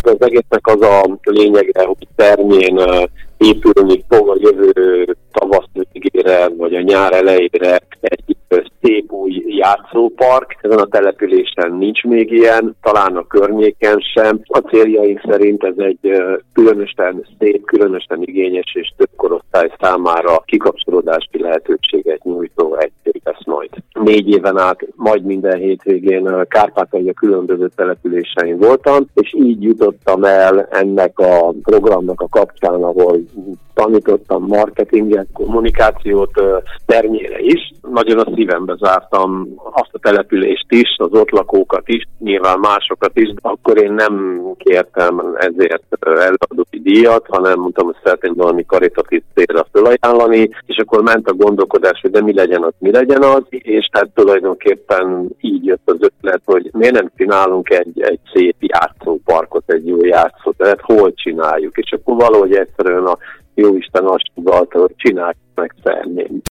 az egésznek az a lényege, hogy Ternyén épülni fog a jövő tavasz végére, vagy a nyár elejére egy szép új játszópark. Ezen a településen nincs még ilyen, talán a környéken sem. A céljaink szerint ez egy különösen szép, különösen igényes és több korosztály számára kikapcsolódási lehetőséget nyújtó egység lesz majd. 4 éven át majd minden hétvégén Kárpátalja különböző településein voltam, és így jutottam el ennek a programnak a kapcsán, ahol tanítottam marketinget, kommunikációt Ternyére is. Nagyon a szívembe zártam azt a települést is, az ott lakókat is, nyilván másokat is. Akkor én nem kértem ezért előadói díjat, hanem mondtam, hogy szeretném valami karitatív célra felajánlani, és akkor ment a gondolkodás, hogy de mi legyen az, és hát tulajdonképpen így jött az ötlet, hogy miért nem csinálunk egy szép játszóparkot, egy jó játszóteret, hol csináljuk, és akkor valahogy egyszerűen a Jóisten azt sugalta, hogy csináljuk meg Ternyén.